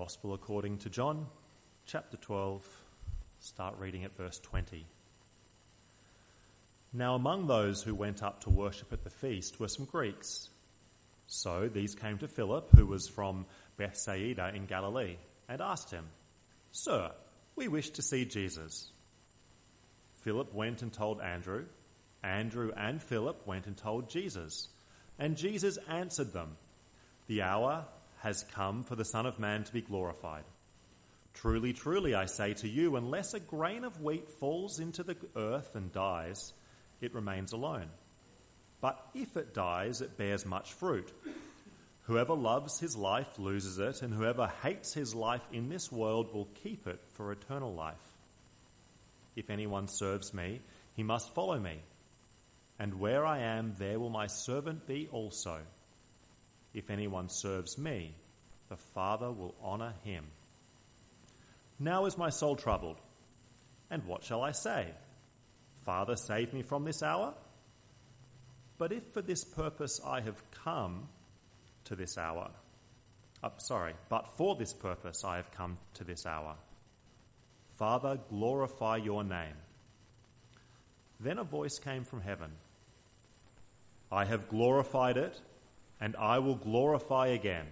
Gospel according to John, chapter 12, start reading at verse 20. Now among those who went up to worship at the feast were some Greeks. So these came to Philip, who was from Bethsaida in Galilee, and asked him, "Sir, we wish to see Jesus." Philip went and told Andrew. Andrew and Philip went and told Jesus. And Jesus answered them, "The hour has come for the Son of Man to be glorified. Truly, truly, I say to you, unless a grain of wheat falls into the earth and dies, it remains alone. But if it dies, it bears much fruit. Whoever loves his life loses it, and whoever hates his life in this world will keep it for eternal life. If anyone serves me, he must follow me. And where I am, there will my servant be also. If anyone serves me, the Father will honor him. Now is my soul troubled, and what shall I say? Father, save me from this hour? But if for this purpose I have come to this hour, but for this purpose I have come to this hour. Father, glorify your name." Then a voice came from heaven. "I have glorified it, and I will glorify again."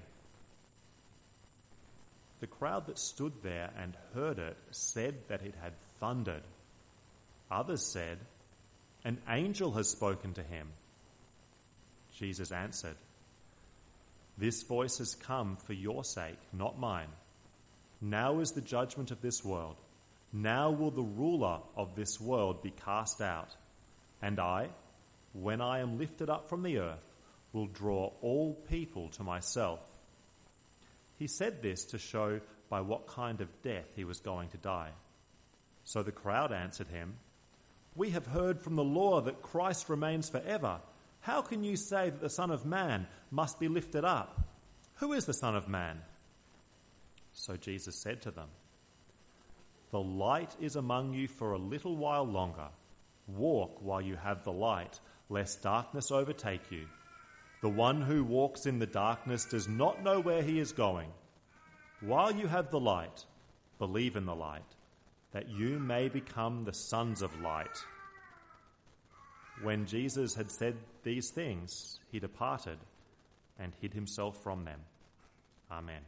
The crowd that stood there and heard it said that it had thundered. Others said, "An angel has spoken to him." Jesus answered, "This voice has come for your sake, not mine. Now is the judgment of this world. Now will the ruler of this world be cast out. And I, when I am lifted up from the earth, will draw all people to myself." He said this to show by what kind of death he was going to die. So the crowd answered him, "We have heard from the law that Christ remains forever. How can you say that the Son of Man must be lifted up? Who is the Son of Man?" So Jesus said to them, "The light is among you for a little while longer. Walk while you have the light, lest darkness overtake you. The one who walks in the darkness does not know where he is going. While you have the light, believe in the light, that you may become the sons of light." When Jesus had said these things, he departed and hid himself from them. Amen.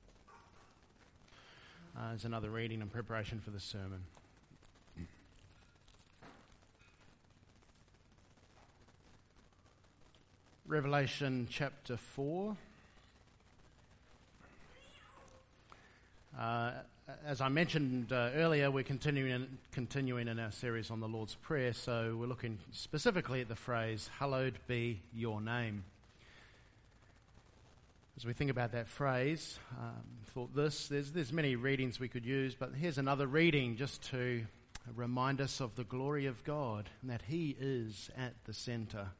There's another reading in preparation for the sermon. Revelation chapter 4. As I mentioned earlier, we're continuing in our series on the Lord's Prayer, so we're looking specifically at the phrase, "Hallowed be your name." As we think about that phrase, thought there's many readings we could use, but here's another reading just to remind us of the glory of God and that He is at the centre.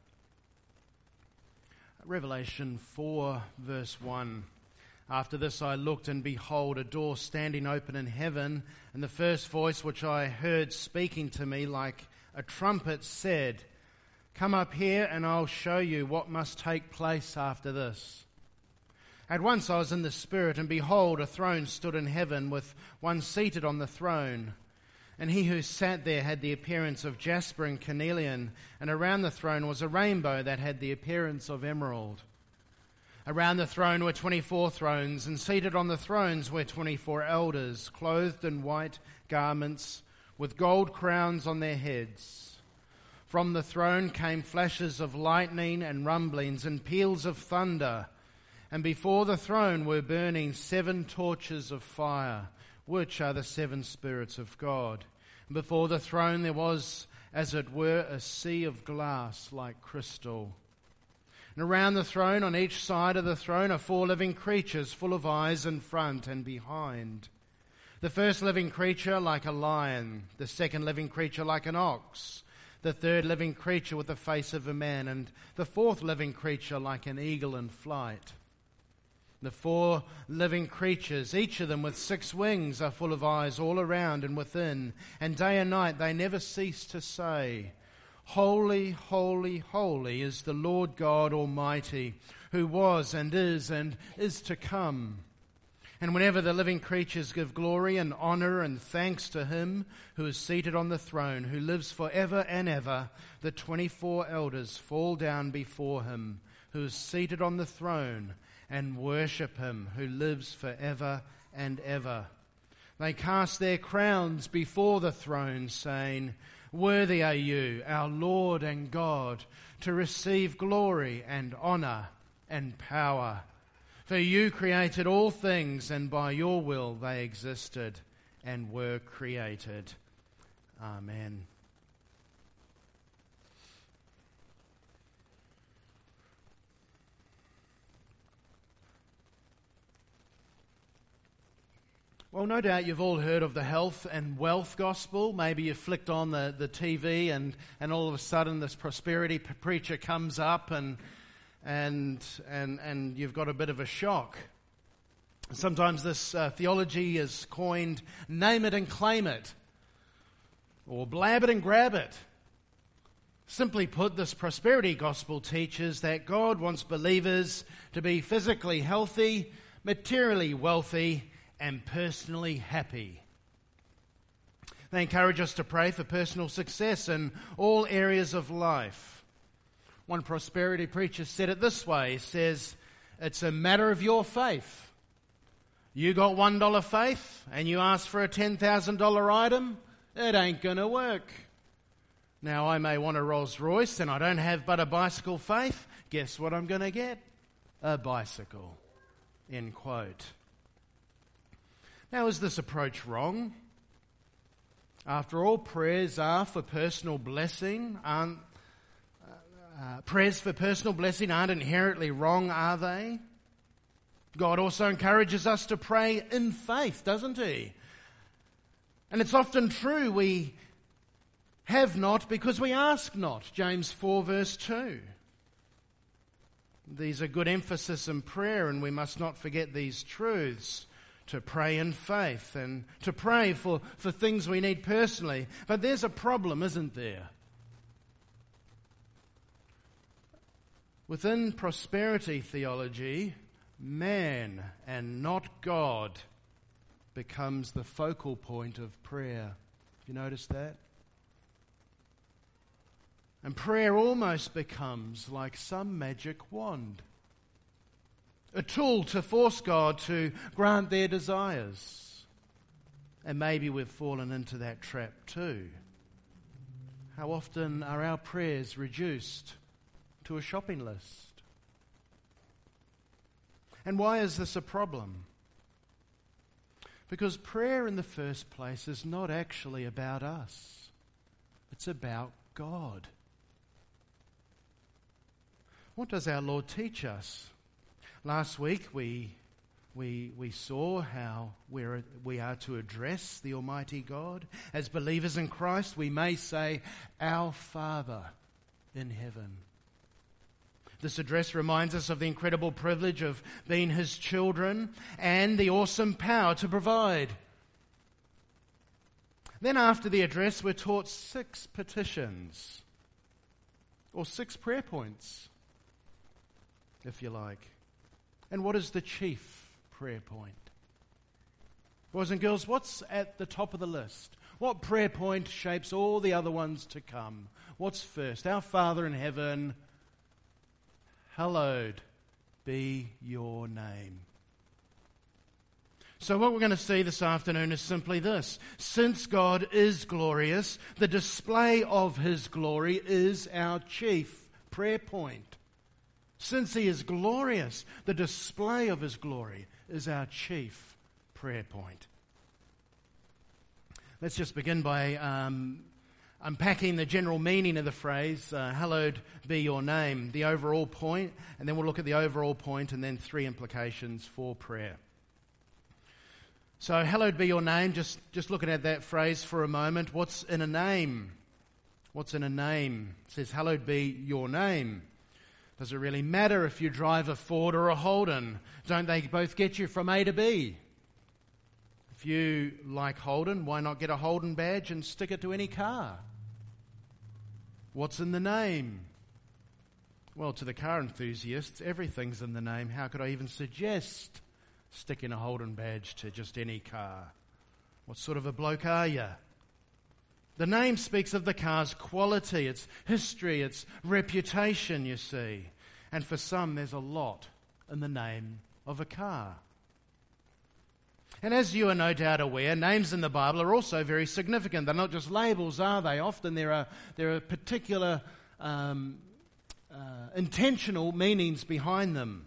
Revelation 4, verse 1. "After this I looked, and behold, a door standing open in heaven, and the first voice which I heard speaking to me like a trumpet said, 'Come up here, and I'll show you what must take place after this.' At once I was in the Spirit, and behold, a throne stood in heaven, with one seated on the throne. And he who sat there had the appearance of jasper and carnelian, and around the throne was a rainbow that had the appearance of emerald. Around the throne were 24 thrones, and seated on the thrones were 24 elders, clothed in white garments, with gold crowns on their heads. From the throne came flashes of lightning and rumblings and peals of thunder. And before the throne were burning 7 torches of fire, which are the 7 spirits of God. And before the throne there was, as it were, a sea of glass like crystal. And around the throne, on each side of the throne, are 4 living creatures, full of eyes in front and behind. The first living creature like a lion, the second living creature like an ox, the third living creature with the face of a man, and the fourth living creature like an eagle in flight. The 4 living creatures, each of them with 6 wings, are full of eyes all around and within, and day and night they never cease to say, "Holy, holy, holy is the Lord God Almighty, who was and is to come." And whenever the living creatures give glory and honor and thanks to him who is seated on the throne, who lives forever and ever, the 24 elders fall down before him who is seated on the throne and worship him who lives forever and ever. They cast their crowns before the throne, saying, "Worthy are you, our Lord and God, to receive glory and honor and power. For you created all things, and by your will they existed and were created." Amen. Well, no doubt you've all heard of the health and wealth gospel. Maybe you flicked on the TV and all of a sudden this prosperity preacher comes up and you've got a bit of a shock. Sometimes this theology is coined name it and claim it, or blab it and grab it. Simply put, this prosperity gospel teaches that God wants believers to be physically healthy, materially wealthy, and personally happy. They encourage us to pray for personal success in all areas of life. One prosperity preacher said it this way. He says, "It's a matter of your faith. You got $1 faith and you ask for a $10,000 item, it ain't going to work. Now, I may want a Rolls Royce and I don't have but a bicycle faith. Guess what I'm going to get? A bicycle." End quote. Now, is this approach wrong? After all, prayers for personal blessing aren't inherently wrong, are they? God also encourages us to pray in faith, doesn't he? And it's often true we have not because we ask not. James 4 verse 2. These are good emphasis in prayer, and we must not forget these truths. To pray in faith and to pray for things we need personally. But there's a problem, isn't there? Within prosperity theology, man and not God becomes the focal point of prayer. You notice that? And prayer almost becomes like some magic wand. A tool to force God to grant their desires. And maybe we've fallen into that trap too. How often are our prayers reduced to a shopping list? And why is this a problem? Because prayer in the first place is not actually about us. It's about God. What does our Lord teach us? Last week we saw how we are to address the Almighty God. As believers in Christ, we may say, "Our Father in heaven." This address reminds us of the incredible privilege of being His children and the awesome power to provide. Then after the address, we're taught 6 petitions, or 6 prayer points, if you like. And what is the chief prayer point? Boys and girls, what's at the top of the list? What prayer point shapes all the other ones to come? What's first? Our Father in heaven, hallowed be your name. So what we're going to see this afternoon is simply this. Since God is glorious, the display of His glory is our chief prayer point. Since He is glorious, the display of His glory is our chief prayer point. Let's just begin by unpacking the general meaning of the phrase, hallowed be your name, the overall point, and then we'll look at the overall point and then 3 implications for prayer. So, hallowed be your name, just looking at that phrase for a moment. What's in a name? What's in a name? It says, hallowed be your name. Does it really matter if you drive a Ford or a Holden? Don't they both get you from A to B? If you like Holden, why not get a Holden badge and stick it to any car? What's in the name? Well, to the car enthusiasts, everything's in the name. How could I even suggest sticking a Holden badge to just any car. What sort of a bloke are you? The name speaks of the car's quality, its history, its reputation, you see. And for some, there's a lot in the name of a car. And as you are no doubt aware, names in the Bible are also very significant. They're not just labels, are they? Often there are particular intentional meanings behind them.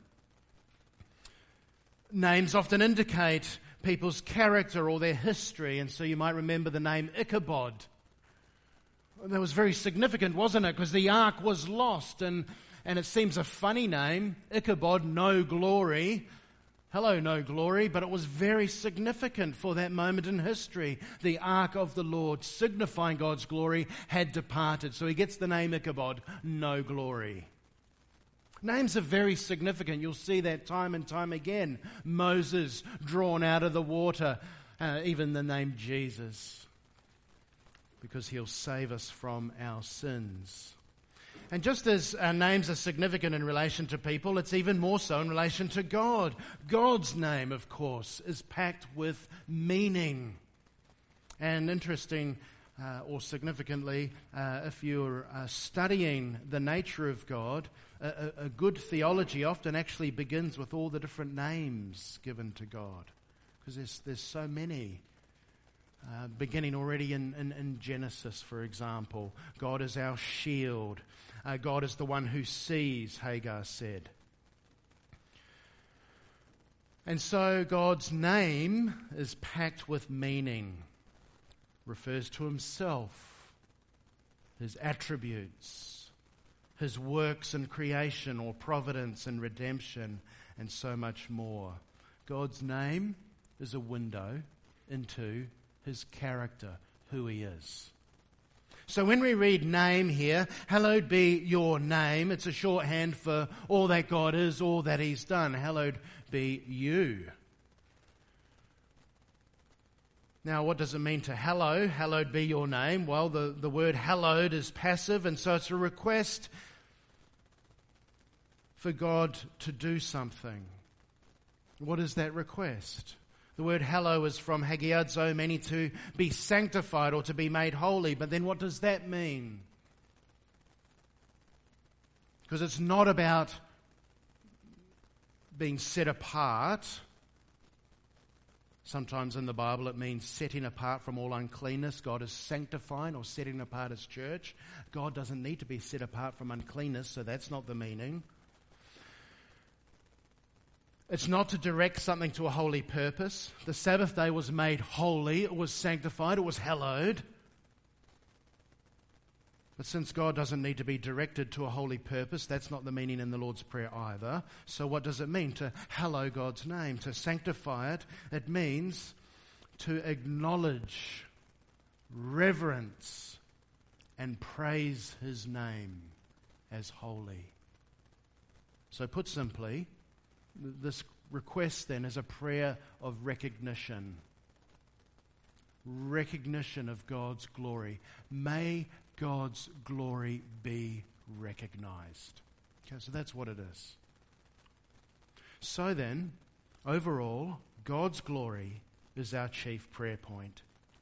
Names often indicate people's character or their history, and so you might remember the name Ichabod. That was very significant, wasn't it? Because the ark was lost, and it seems a funny name, Ichabod, no glory. Hello, no glory, but it was very significant for that moment in history. The ark of the Lord, signifying God's glory, had departed. So he gets the name Ichabod, no glory. Names are very significant. You'll see that time and time again. Moses, drawn out of the water, even the name Jesus, because he'll save us from our sins. And just as our names are significant in relation to people, it's even more so in relation to God. God's name, of course, is packed with meaning. And interesting or significantly, if you're studying the nature of God, a good theology often actually begins with all the different names given to God. Because there's so many. Beginning already in Genesis, for example. God is our shield. God is the one who sees, Hagar said. And so God's name is packed with meaning. Refers to himself, his attributes, his works in creation or providence and redemption, and so much more. God's name is a window into his character, who he is. So when we read name here, hallowed be your name, it's a shorthand for all that God is, all that he's done. Hallowed be you. Now, what does it mean to hallow? Hallowed be your name. Well, the word hallowed is passive, and so it's a request for God to do something. What is that request? The word hallow is from hagiadzo, meaning to be sanctified or to be made holy. But then what does that mean? Because it's not about being set apart. Sometimes in the Bible it means setting apart from all uncleanness. God is sanctifying or setting apart his church. God doesn't need to be set apart from uncleanness, so that's not the meaning. It's not to direct something to a holy purpose. The Sabbath day was made holy, it was sanctified, it was hallowed. But since God doesn't need to be directed to a holy purpose, that's not the meaning in the Lord's Prayer either. So what does it mean to hallow God's name? To sanctify it, it means to acknowledge, reverence, and praise his name as holy. So put simply, this request then is a prayer of recognition. Recognition of God's glory. May God's glory be recognized. Okay, so that's what it is. So then, overall, God's glory is our chief prayer point.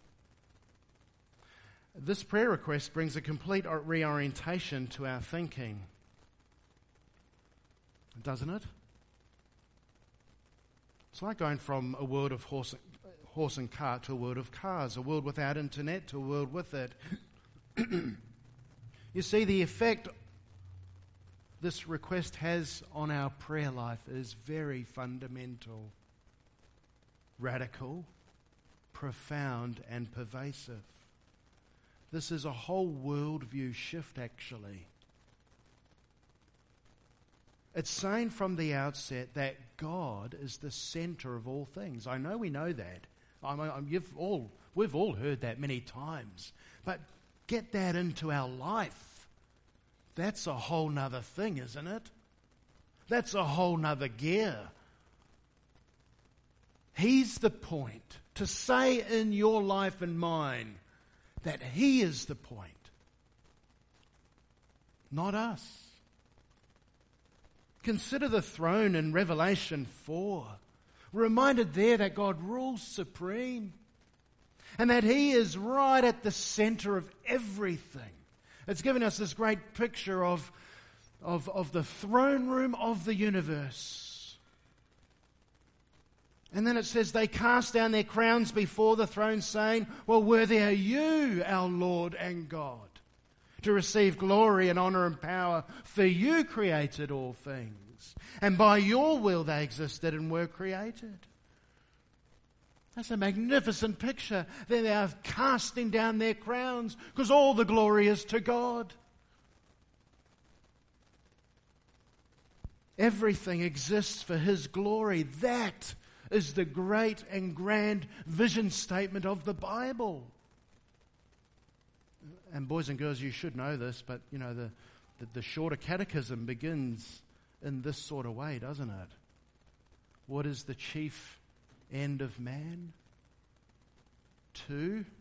This prayer request brings a complete reorientation to our thinking. Doesn't it? It's like going from a world of horse and cart to a world of cars, a world without internet to a world with it. You see, the effect this request has on our prayer life is very fundamental, radical, profound, and pervasive. This is a whole worldview shift, actually. It's saying from the outset that God is the center of all things. I know we know that. We've all heard that many times. But get that into our life. That's a whole nother thing, isn't it? That's a whole nother gear. He's the point. To say in your life and mine that he is the point. Not us. Consider the throne in Revelation 4. We're reminded there that God rules supreme and that He is right at the center of everything. It's given us this great picture of the throne room of the universe. And then it says they cast down their crowns before the throne, saying, well, worthy are you, our Lord and God, to receive glory and honor and power, for you created all things, and by your will they existed and were created. That's a magnificent picture. They are casting down their crowns because all the glory is to God. Everything exists for His glory. That is the great and grand vision statement of the Bible. And boys and girls, you should know this, but you know the shorter catechism begins in this sort of way, doesn't it? What is the chief end of man? To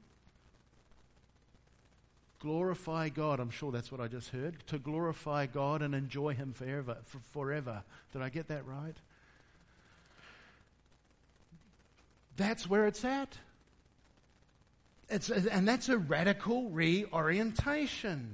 glorify God. I'm sure that's what I just heard. To glorify God and enjoy Him forever. Did I get that right? That's where it's at. And that's a radical reorientation.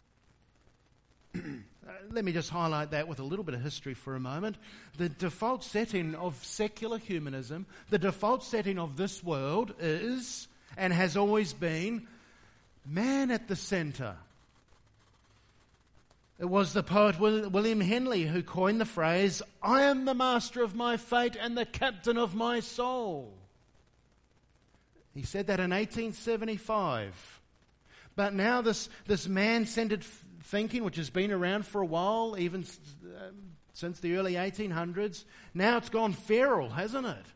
Let me just highlight that with a little bit of history for a moment. The default setting of secular humanism, the default setting of this world is, and has always been, man at the center. It was the poet William Henley who coined the phrase, I am the master of my fate and the captain of my soul. He said that in 1875. But now this man-centered thinking, which has been around for a while, even since the early 1800s, now it's gone feral, hasn't it?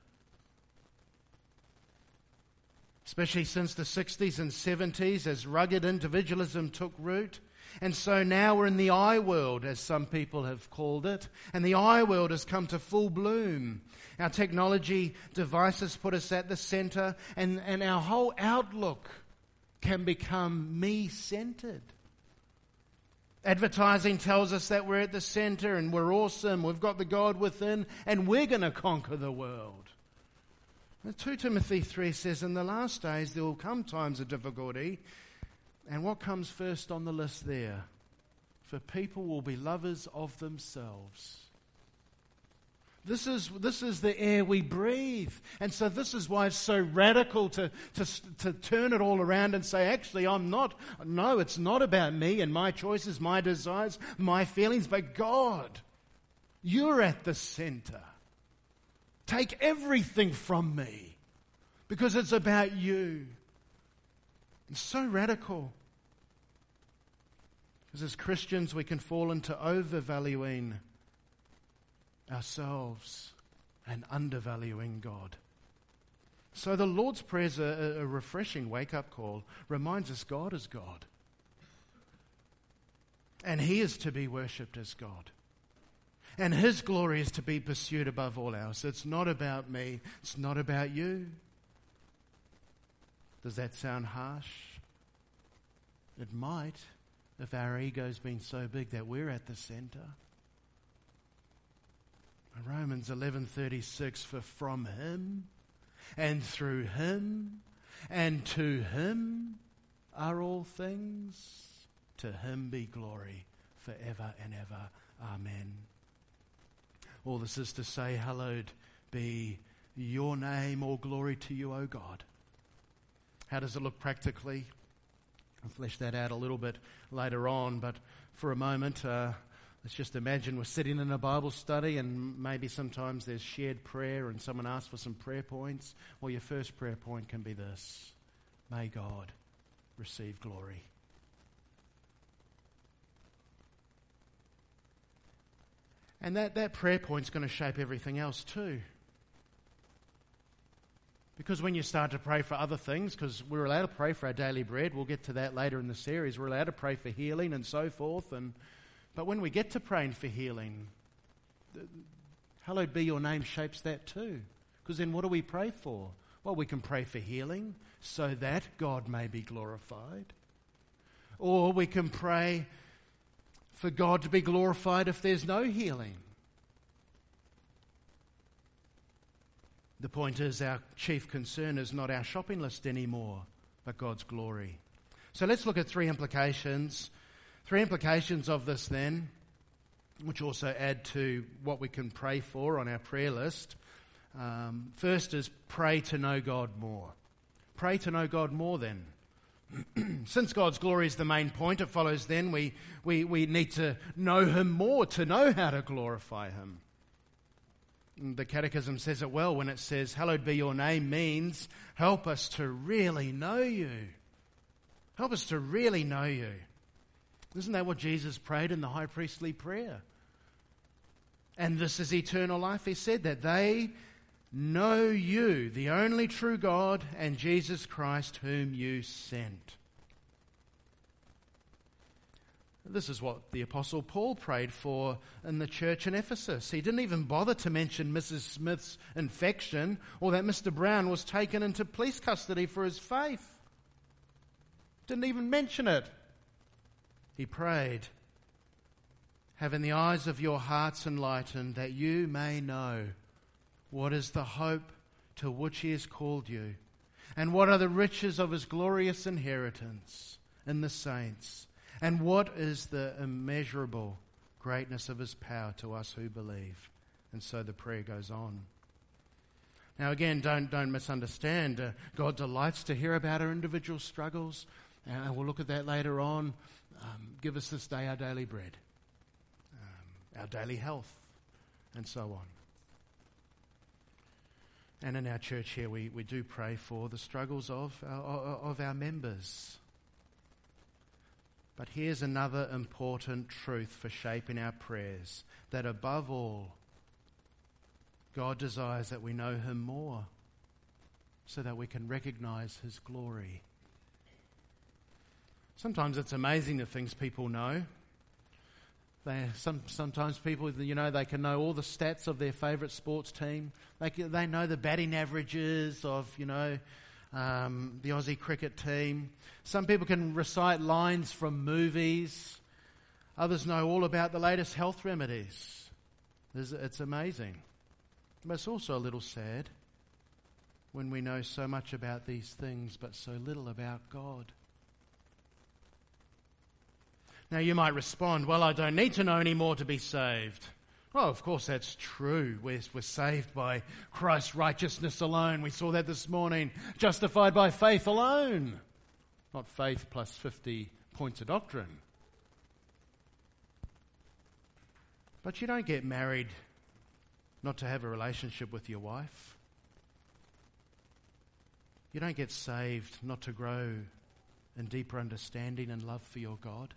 Especially since the 60s and 70s as rugged individualism took root. And so now we're in the I world, as some people have called it. And the I world has come to full bloom. Our technology devices put us at the center, and our whole outlook can become me-centered. Advertising tells us that we're at the center and we're awesome, we've got the God within, and we're going to conquer the world. 2 Timothy 3 says, in the last days there will come times of difficulty, and what comes first on the list there? For people will be lovers of themselves. This is the air we breathe. And so this is why it's so radical to turn it all around and say, actually, it's not about me and my choices, my desires, my feelings, but God. You're at the center. Take everything from me because it's about you. It's so radical. Because as Christians, we can fall into overvaluing ourselves and undervaluing God. So the Lord's Prayer is a refreshing wake-up call. Reminds us God is God. And He is to be worshipped as God. And His glory is to be pursued above all else. It's not about me. It's not about you. Does that sound harsh? It might, if our ego's been so big that we're at the center. Romans 11:36, for from Him and through Him and to Him are all things. To Him be glory forever and ever. Amen. All this is to say, hallowed be your name, all glory to you, O God. How does it look practically? I'll flesh that out a little bit later on, but for a moment, let's just imagine we're sitting in a Bible study and maybe sometimes there's shared prayer and someone asks for some prayer points. Well, your first prayer point can be this: may God receive glory. And that prayer point's going to shape everything else too. Because when you start to pray for other things, because we're allowed to pray for our daily bread, we'll get to that later in the series, we're allowed to pray for healing and so forth, but when we get to praying for healing, hallowed be your name shapes that too. Because then what do we pray for? Well, we can pray for healing so that God may be glorified. Or we can pray for God to be glorified if there's no healing. The point is, our chief concern is not our shopping list anymore, but God's glory. So let's look at three implications. Three implications of this then, which also add to what we can pray for on our prayer list. First is pray to know God more. Pray to know God more then. Since God's glory is the main point, it follows then we need to know Him more to know how to glorify Him. The Catechism says it well when it says, "Hallowed be your name," means help us to really know you. Help us to really know you. Isn't that what Jesus prayed in the high priestly prayer? And this is eternal life. He said that they know you, the only true God, and Jesus Christ whom you sent. This is what the Apostle Paul prayed for in the church in Ephesus. He didn't even bother to mention Mrs. Smith's infection or that Mr. Brown was taken into police custody for his faith. Didn't even mention it. He prayed, "Having the eyes of your hearts enlightened, that you may know what is the hope to which He has called you, and what are the riches of His glorious inheritance in the saints, and what is the immeasurable greatness of His power to us who believe." And so the prayer goes on. Now again, don't misunderstand. God delights to hear about our individual struggles, and we'll look at that later on. Give us this day our daily bread, our daily health, and so on. And in our church here, we do pray for the struggles of our members. But here's another important truth for shaping our prayers, that above all, God desires that we know Him more so that we can recognize His glory. Sometimes it's amazing the things people know. Sometimes people, they can know all the stats of their favourite sports team. They know the batting averages of, the Aussie cricket team. Some people can recite lines from movies. Others know all about the latest health remedies. It's amazing. But it's also a little sad when we know so much about these things but so little about God. Now you might respond, "Well, I don't need to know any more to be saved." Oh, of course that's true. We're saved by Christ's righteousness alone. We saw that this morning. Justified by faith alone. Not faith plus 50 points of doctrine. But you don't get married not to have a relationship with your wife. You don't get saved not to grow in deeper understanding and love for your God.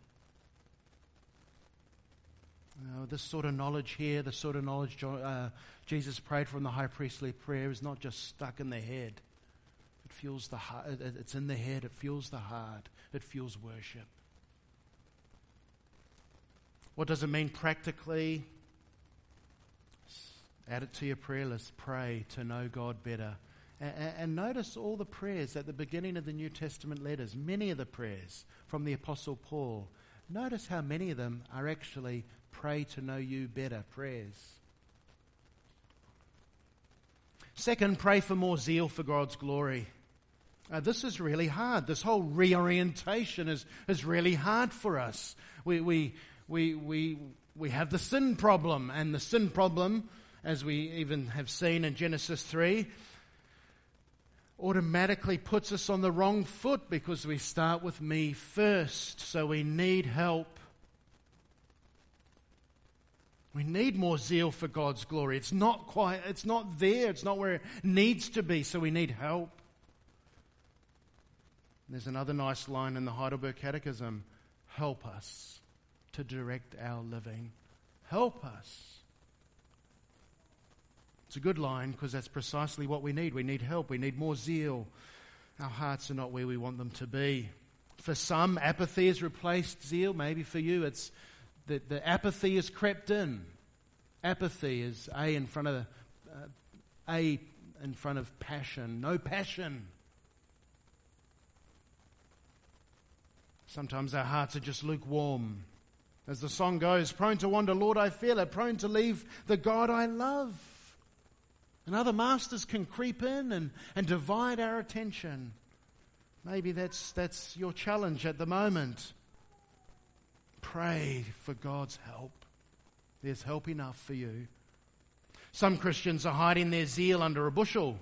This sort of knowledge here, the sort of knowledge Jesus prayed for in the high priestly prayer is not just stuck in the head. It fuels the heart. It's in the head. It fuels the heart. It fuels worship. What does it mean practically? Add it to your prayer list. Pray to know God better. And notice all the prayers at the beginning of the New Testament letters, many of the prayers from the Apostle Paul. Notice how many of them are actually pray to know you better prayers. Second, pray for more zeal for God's glory. This is really hard. This whole reorientation is really hard for us. We have the sin problem, and the sin problem, as we even have seen in Genesis 3, automatically puts us on the wrong foot because we start with me first. So we need help. We need more zeal for God's glory. It's not there. It's not where it needs to be. So we need help. There's another nice line in the Heidelberg Catechism. Help us to direct our living. Help us. It's a good line because that's precisely what we need. We need help. We need more zeal. Our hearts are not where we want them to be. For some, apathy has replaced zeal. Maybe for you, it's the apathy has crept in. Apathy is A in front of passion. No passion. Sometimes our hearts are just lukewarm. As the song goes, prone to wander, Lord, I feel it. Prone to leave the God I love. And other masters can creep in and divide our attention. Maybe that's your challenge at the moment. Pray for God's help. There's help enough for you. Some Christians are hiding their zeal under a bushel.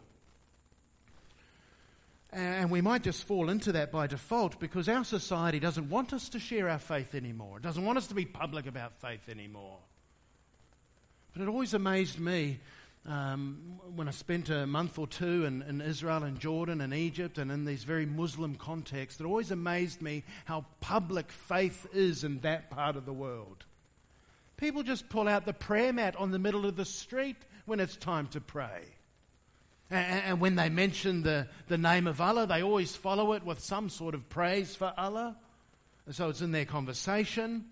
And we might just fall into that by default because our society doesn't want us to share our faith anymore. It doesn't want us to be public about faith anymore. But it always amazed me when I spent a month or two in Israel and Jordan and Egypt and in these very Muslim contexts. It always amazed me how public faith is in that part of the world. People just pull out the prayer mat on the middle of the street when it's time to pray. And when they mention the name of Allah, they always follow it with some sort of praise for Allah. So it's in their conversation.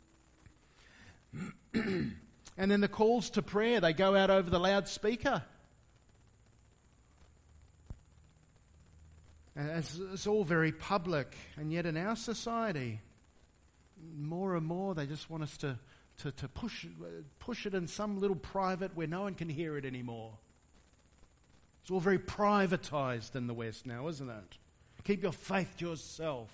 And then the calls to prayer, they go out over the loudspeaker. And it's all very public. And yet in our society, more and more they just want us to push it in some little private where no one can hear it anymore. It's all very privatized in the West now, isn't it? Keep your faith to yourself.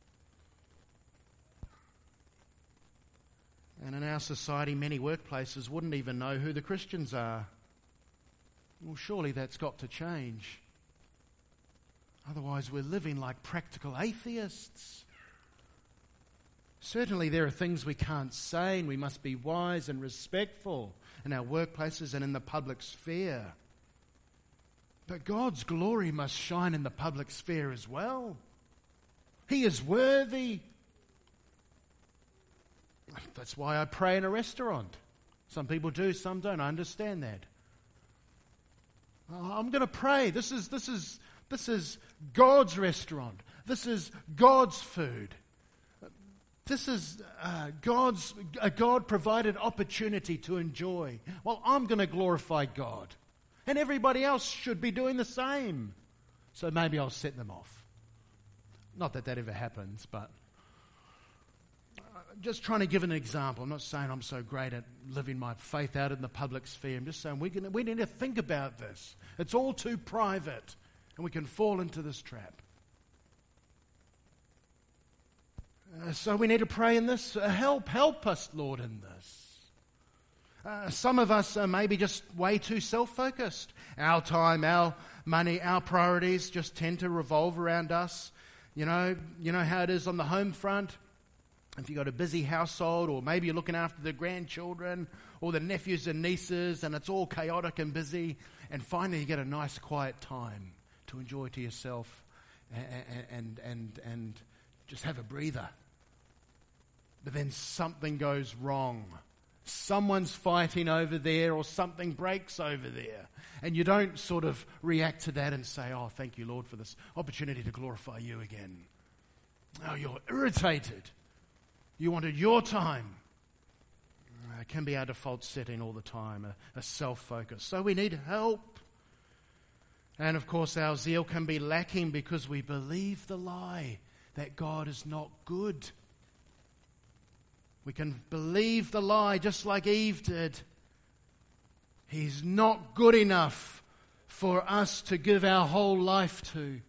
And in our society, many workplaces wouldn't even know who the Christians are. Well, surely that's got to change. Otherwise, we're living like practical atheists. Certainly there are things we can't say, and we must be wise and respectful in our workplaces and in the public sphere. But God's glory must shine in the public sphere as well. He is worthy. That's why I pray in a restaurant. Some people do, some don't. I understand that. I'm going to pray. This is God's restaurant. This is God's food. This is a God-provided opportunity to enjoy. Well, I'm going to glorify God. And everybody else should be doing the same. So maybe I'll set them off. Not that ever happens, but just trying to give an example. I'm not saying I'm so great at living my faith out in the public sphere. I'm just saying we need to think about this. It's all too private, and we can fall into this trap. So we need to pray in this. Help us, Lord, in this. Some of us are maybe just way too self-focused. Our time, our money, our priorities just tend to revolve around us. You know how it is on the home front. If you've got a busy household, or maybe you're looking after the grandchildren or the nephews and nieces, and it's all chaotic and busy, and finally you get a nice quiet time to enjoy to yourself and just have a breather. But then something goes wrong. Someone's fighting over there, or something breaks over there. And you don't sort of react to that and say, oh, thank you, Lord, for this opportunity to glorify you again. Oh, you're irritated. You wanted your time. It can be our default setting all the time, a self-focus. So we need help. And of course, our zeal can be lacking because we believe the lie that God is not good. We can believe the lie just like Eve did. He's not good enough for us to give our whole life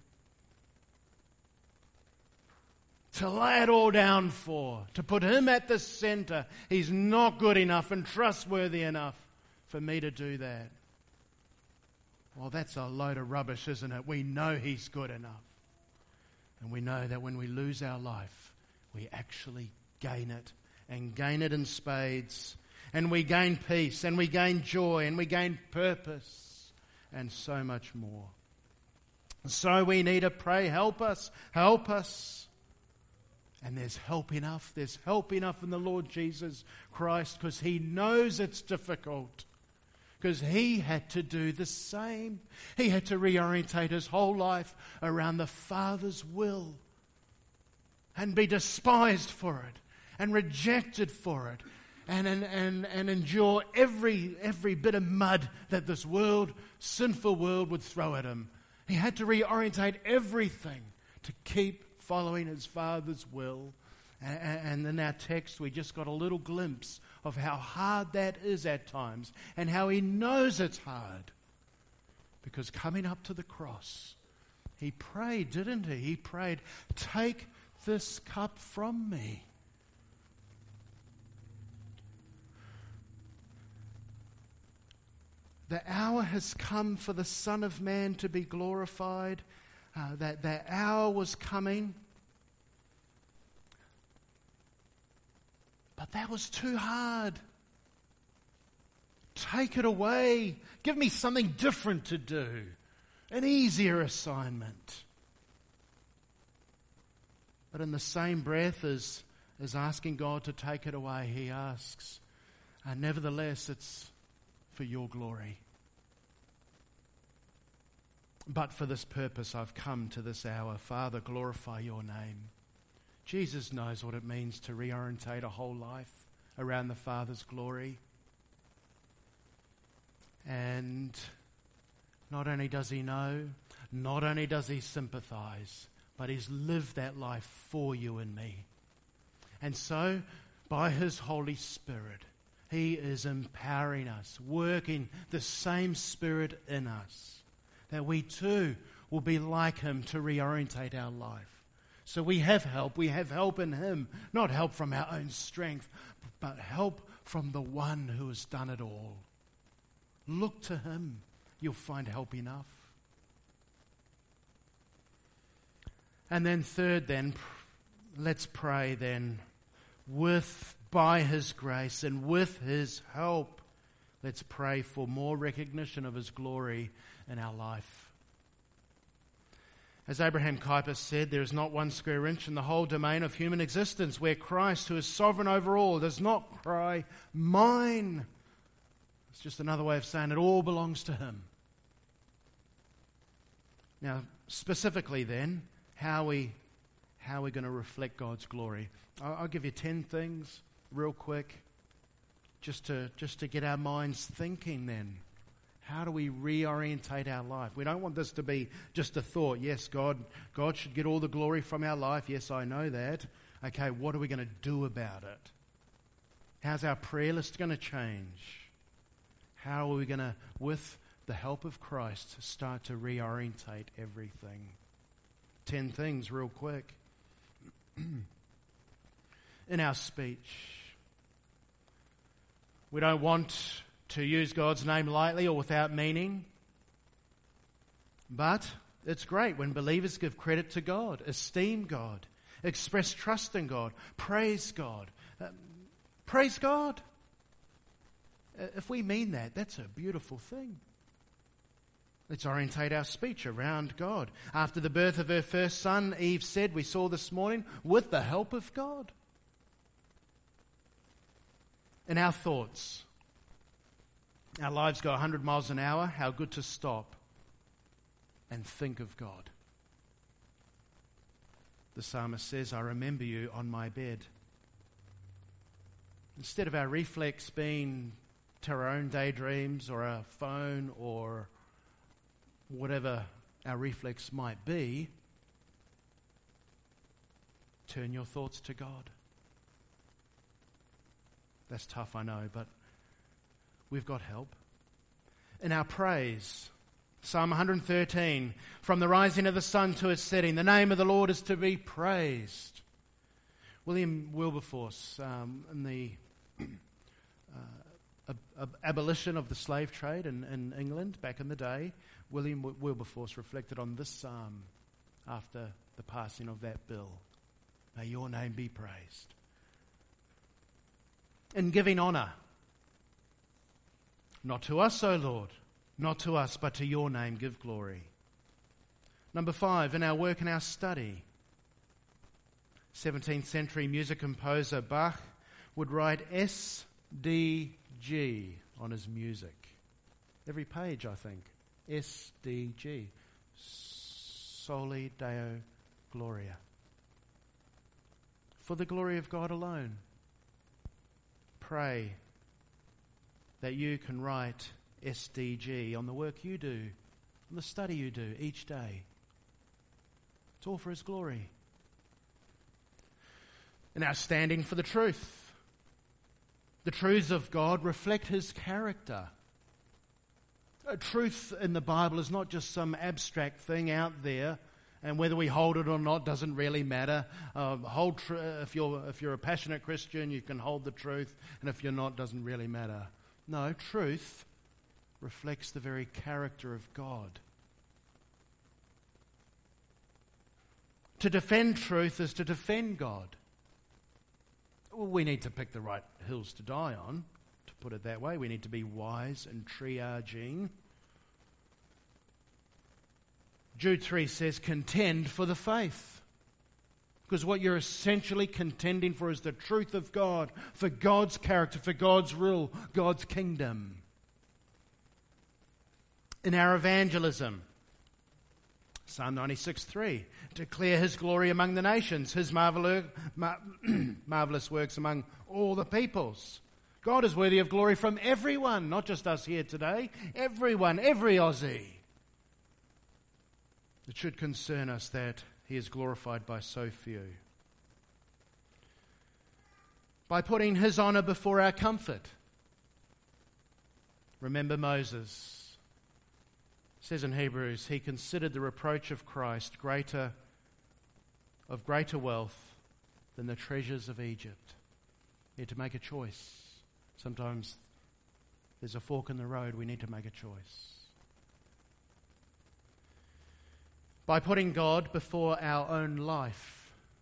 to lay it all down for, to put him at the center. He's not good enough and trustworthy enough for me to do that. Well, that's a load of rubbish, isn't it? We know he's good enough. And we know that when we lose our life, we actually gain it, and gain it in spades. And we gain peace, and we gain joy, and we gain purpose, and so much more. So we need to pray, help us, help us. And there's help enough in the Lord Jesus Christ, because he knows it's difficult. Because he had to do the same. He had to reorientate his whole life around the Father's will, and be despised for it, and rejected for it, and endure every bit of mud that this sinful world would throw at him. He had to reorientate everything to keep following his Father's will. And in our text, we just got a little glimpse of how hard that is at times, and how he knows it's hard. Because coming up to the cross, he prayed, didn't he? He prayed, take this cup from me. The hour has come for the Son of Man to be glorified. That hour was coming. But that was too hard. Take it away. Give me something different to do. An easier assignment. But in the same breath as asking God to take it away, he asks, nevertheless, it's for your glory. But for this purpose I've come to this hour. Father, glorify your name. Jesus knows what it means to reorientate a whole life around the Father's glory. And not only does he know, not only does he sympathize, but he's lived that life for you and me. And so, by his Holy Spirit, he is empowering us, working the same Spirit in us, that we too will be like him to reorientate our life. So we have help in him, not help from our own strength, but help from the one who has done it all. Look to him, you'll find help enough. And then third, let's pray then, by his grace and with his help, let's pray for more recognition of his glory in our life. As Abraham Kuyper said, there is not one square inch in the whole domain of human existence where Christ, who is sovereign over all, does not cry, mine. It's just another way of saying it all belongs to him. Now, specifically then, how are we going to reflect God's glory? I'll give you 10 things real quick, just to get our minds thinking then. How do we reorientate our life? We don't want this to be just a thought. Yes, God should get all the glory from our life. Yes, I know that. Okay, what are we going to do about it? How's our prayer list going to change? How are we going to, with the help of Christ, start to reorientate everything? 10 things real quick. In our speech, we don't want to use God's name lightly or without meaning. But it's great when believers give credit to God, esteem God, express trust in God, praise God. Praise God. If we mean that, that's a beautiful thing. Let's orientate our speech around God. After the birth of her first son, Eve said, we saw this morning, with the help of God. In our thoughts, our lives go 100 miles an hour. How good to stop and think of God. The psalmist says, I remember you on my bed. Instead of our reflex being to our own daydreams or our phone or whatever our reflex might be, turn your thoughts to God. That's tough, I know, but we've got help. In our praise, Psalm 113, from the rising of the sun to its setting, the name of the Lord is to be praised. William Wilberforce, in the abolition of the slave trade in England back in the day, William Wilberforce reflected on this psalm after the passing of that bill. May your name be praised. In giving honour, not to us, O Lord, not to us, but to your name give glory. Number 5, in our work and our study. 17th century music composer Bach would write SDG on his music. Every page, I think. SDG. Soli Deo Gloria. For the glory of God alone. Pray that you can write SDG on the work you do, on the study you do each day. It's all for his glory. And our standing for the truth. The truths of God reflect his character. truth in the Bible is not just some abstract thing out there, and whether we hold it or not doesn't really matter. If you're a passionate Christian, you can hold the truth, and if you're not, doesn't really matter. No, truth reflects the very character of God. To defend truth is to defend God. Well, we need to pick the right hills to die on, to put it that way. We need to be wise and triaging. Jude 3 says, contend for the faith. Because what you're essentially contending for is the truth of God, for God's character, for God's rule, God's kingdom. In our evangelism, Psalm 96:3, declare His glory among the nations, His marvelous works among all the peoples. God is worthy of glory from everyone, not just us here today. Everyone, every Aussie. It should concern us that He is glorified by so few. By putting His honour before our comfort. Remember Moses. It says in Hebrews, he considered the reproach of Christ of greater wealth than the treasures of Egypt. You need to make a choice. Sometimes there's a fork in the road. We need to make a choice. By putting God before our own life.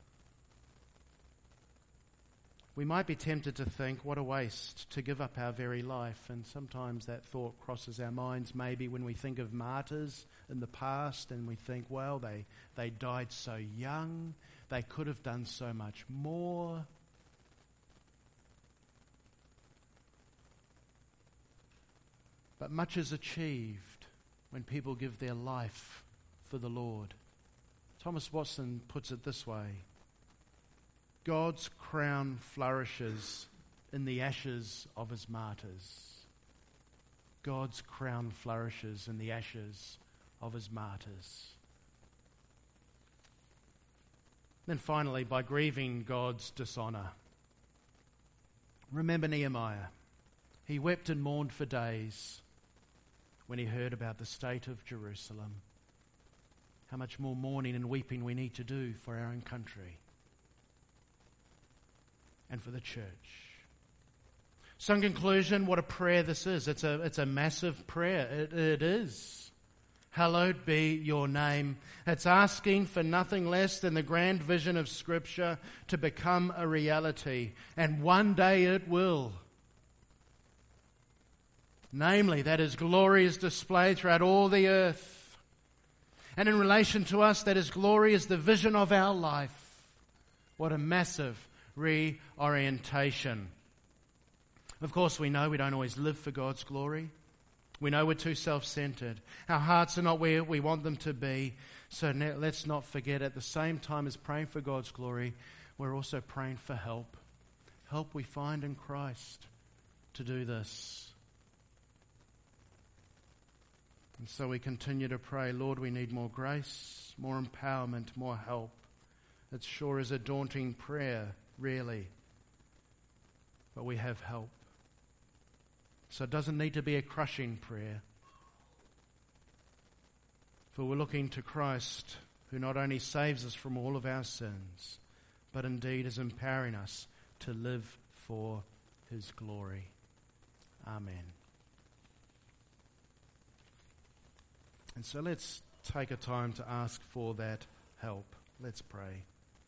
We might be tempted to think, what a waste to give up our very life. And sometimes that thought crosses our minds, maybe when we think of martyrs in the past and we think, well, they died so young, they could have done so much more. But much is achieved when people give their life for the Lord. Thomas Watson puts it this way: God's crown flourishes in the ashes of His martyrs. God's crown flourishes in the ashes of His martyrs. Then finally, by grieving God's dishonour. Remember Nehemiah. He wept and mourned for days when he heard about the state of Jerusalem. How much more mourning and weeping we need to do for our own country and for the church. So in conclusion, what a prayer this is. It's a massive prayer. It is. Hallowed be your name. It's asking for nothing less than the grand vision of Scripture to become a reality. And one day it will. Namely, that His glory is displayed throughout all the earth. And in relation to us, that His glory is the vision of our life. What a massive reorientation. Of course, we know we don't always live for God's glory. We know we're too self-centered. Our hearts are not where we want them to be. So let's not forget, at the same time as praying for God's glory, we're also praying for help. Help we find in Christ to do this. And so we continue to pray, Lord, we need more grace, more empowerment, more help. It sure is a daunting prayer, really. But we have help. So it doesn't need to be a crushing prayer. For we're looking to Christ, who not only saves us from all of our sins, but indeed is empowering us to live for His glory. Amen. And so let's take a time to ask for that help. Let's pray.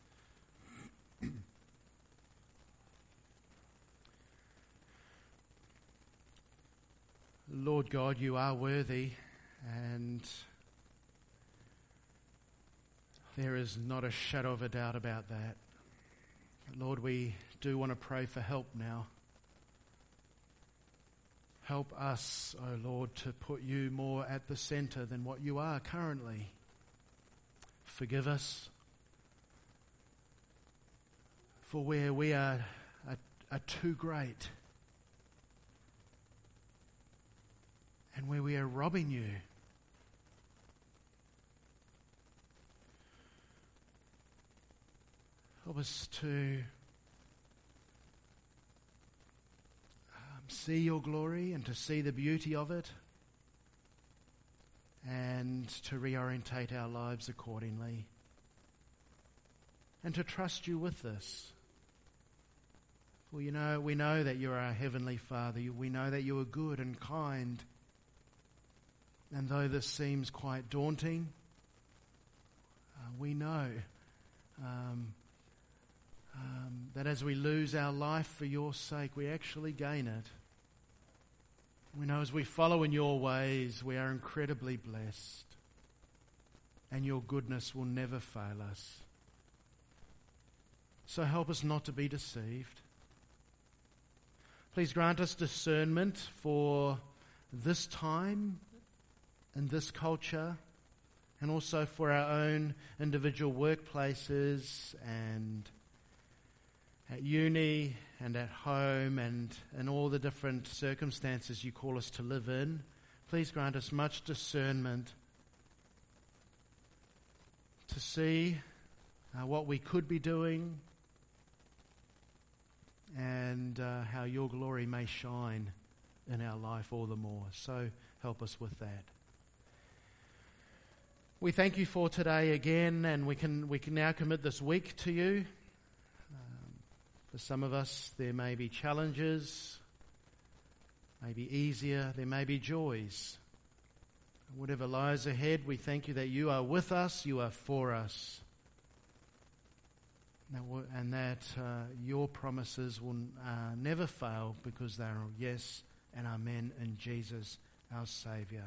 Lord God, you are worthy, and there is not a shadow of a doubt about that. Lord, we do want to pray for help now. Help us, O Lord, to put you more at the center than what you are currently. Forgive us for where we are too great and where we are robbing you. Help us to see your glory and to see the beauty of it, and to reorientate our lives accordingly. And to trust you with this. For we know that you're our Heavenly Father. We know that you are good and kind. And though this seems quite daunting, we know that as we lose our life for your sake, we actually gain it. We know as we follow in your ways, we are incredibly blessed. And your goodness will never fail us. So help us not to be deceived. Please grant us discernment for this time and this culture, and also for our own individual workplaces and at uni and at home and in all the different circumstances you call us to live in. Please grant us much discernment to see what we could be doing and how your glory may shine in our life all the more. So help us with that. We thank you for today again, and we can now commit this week to you. For some of us, there may be challenges, maybe easier, there may be joys. Whatever lies ahead, we thank you that you are with us, you are for us. And that your promises will never fail, because they are yes and amen in Jesus, our Saviour.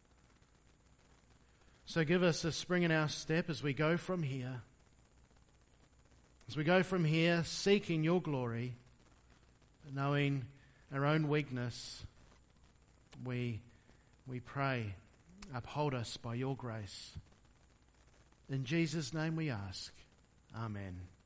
So give us a spring in our step as we go from here. As we go from here, seeking your glory, knowing our own weakness, we pray, uphold us by your grace. In Jesus' name we ask. Amen.